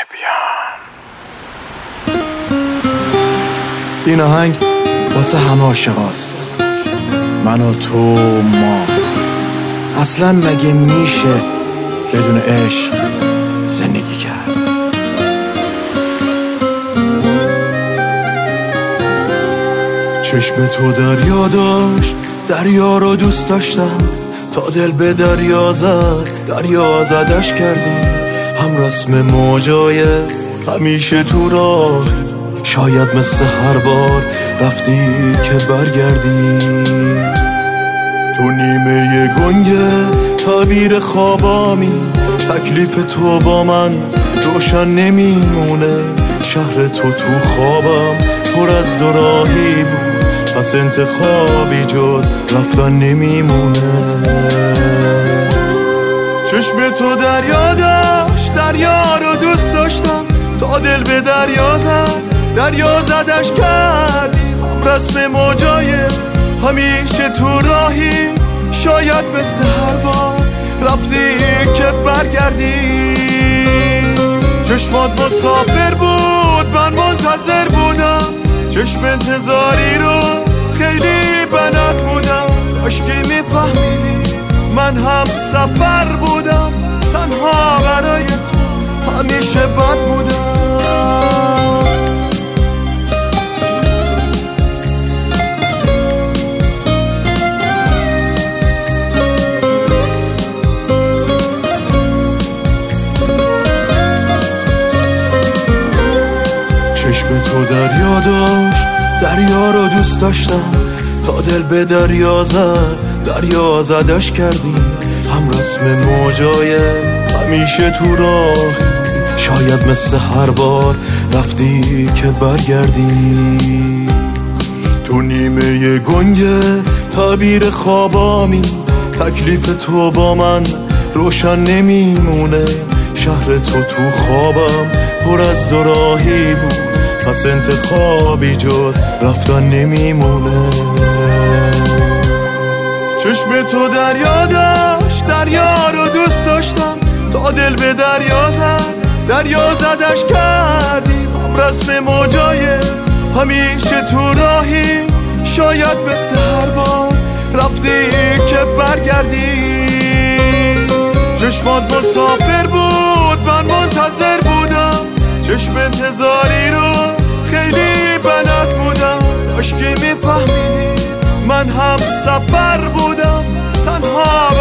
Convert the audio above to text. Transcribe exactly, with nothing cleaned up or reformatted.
بیام. این آهنگ واسه همه عاشقاست، من و تو، ما. اصلا مگه میشه بدون عشق زندگی کرد؟ چشم تو دریا داشت، دریا رو دوست داشتم، تا دل به دریا زد، دریا زدش کردیم. هم رسم موجای همیشه تو راه، شاید مثل هر بار رفتی که برگردی. تو نیمه گنگه تعبیر خوابامی، تکلیف تو با من روشن نمیمونه. شهر تو تو خوابم پر از دوراهی بود، پس انتخابی جز رفتن نمیمونه. چشم تو دریا داشت، دریا رو دوست داشتم، تا دل به دریا زد، دریا زدش کردی. هم رسم موجای همیشه تو راهی، شاید مثل هر بار رفتی که برگردی. چشمات مسافر بود، من منتظر بودم، چشم انتظاری رو خیلی بلد بودم. کاش که میفهمیدی من هم سفر بودم، تنها برای تو همیشه بد بودم. چشم تو دریا داشت، دریا رو دوست داشتم، تا دل به دریا زد، دریا زدش کردیم. هم رسم موجای همیشه تو راه، شاید مثل هر بار رفتی که برگردی. تو نیمه گنگه تعبیر خوابامی، تکلیف تو با من روشن نمیمونه. شهر تو تو خوابم پر از دوراهی بود، پس انتخابی جز رفتن نمیمونه. چشم تو دریا داشت، دریا رو دوست داشتم، تا دل به دریا زد، دریا زدش کردیم. هم رسم موجای همیشه تو راهی، شاید مثل هر بار رفتی که برگردی. چشمات مسافر بود، من منتظر بودم، چشم انتظاری رو خیلی بلد بودم. کاش که میفهمیدی من هم سفر بودم، تنها